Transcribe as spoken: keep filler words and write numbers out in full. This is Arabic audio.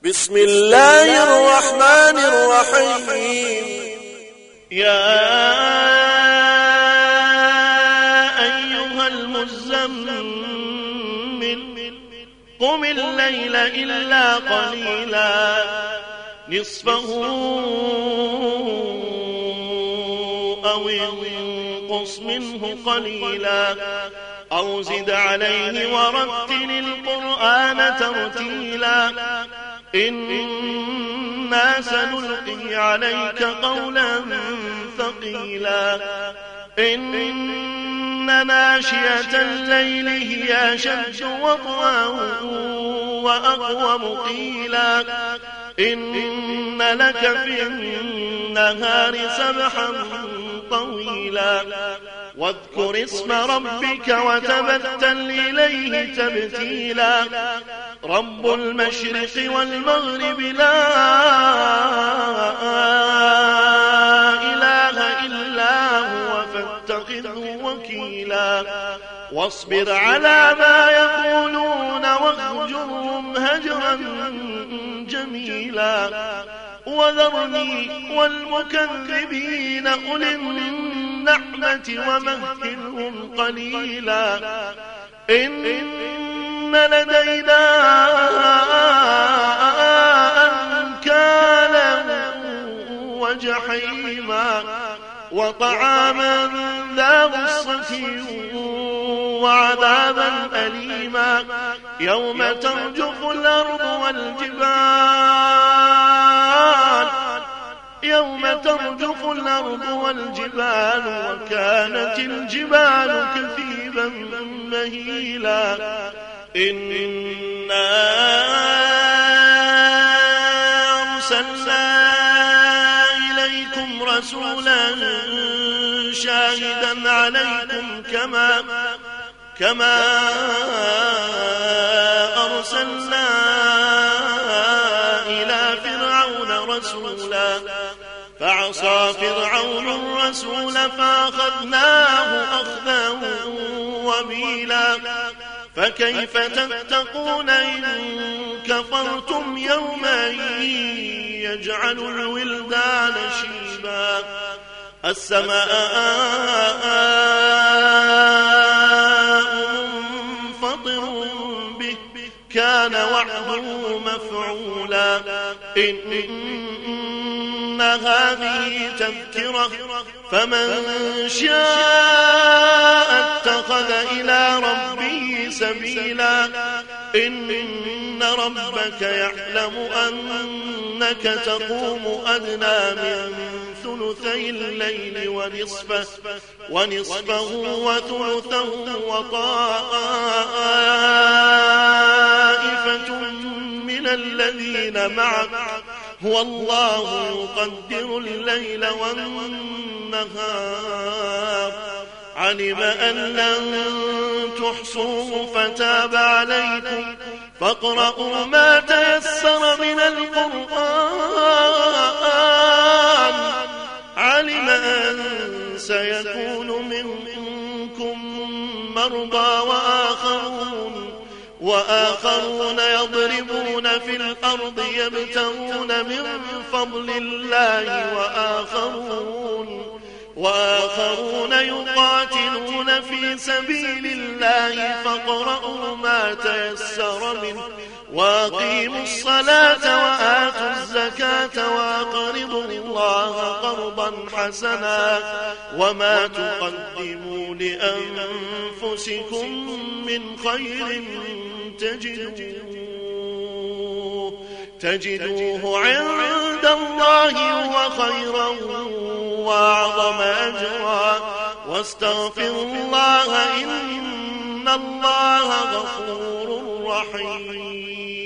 بسم الله الرحمن الرحيم. يا أيها المزمل قم الليل إلا قليلا نصفه أو انقص منه قليلا أو زد عليه ورتل القرآن ترتيلا إنا سنلقي عليك قولا ثقيلا إن ناشئة الليل هي أشد وطئا وأقوم قيلا إن لك في النهار سبحا طويلا واذكر اسم ربك وتبتل إليه تبتيلا رب المشرق والمغرب لا إله إلا هو فاتخذه وكيلا واصبر على ما يقولون واهجرهم هجرا جميلا وذرني والمكذبين أولي النعمة ومهلهم قليلا إن لدينا أنكالا وجحيما وطعاما ذا غصة وعذابا أليما يوم ترجف الأرض والجبال يوم ترجف الأرض والجبال وكانت الجبال كثيبا مهيلا إنا أرسلنا إليكم رسولا شاهدا عليكم كما كما أرسلنا إلى فرعون رسولا فعصى فرعون الرسول فأخذناه أخذا وبيلا فكيف تتقون إن كفرتم يوما يجعل الولدان شيبا السماء منفطر به كان وعده مفعولا إن هذه تذكرة فمن شاء اتخذ إلى ربه سبيلا إن ربك يعلم أنك تقوم أدنى من ثلثي الليل ونصفه, ونصفه وثلثه وطائفة من الذين معك هو الله يقدر الليل والنهار علم أن لن تحصوه فتاب عليكم فاقرؤوا ما تيسر من القرآن علم أن سيكون منكم مرضى وآخرون وآخرون يضربون في الأرض يبتغون من فضل الله وآخرون وآخرون يقاتلون في سبيل الله فاقرؤوا ما تيسر منه وأقيموا الصلاة وآتوا الزكاة وأقرضوا الله قرضا حسنا وما تقدموا لأنفسكم من خير تجدوه تجدوه عند الله هو خيرا وأعظم أجرا واستغفروا الله إن الله غفور رحيم.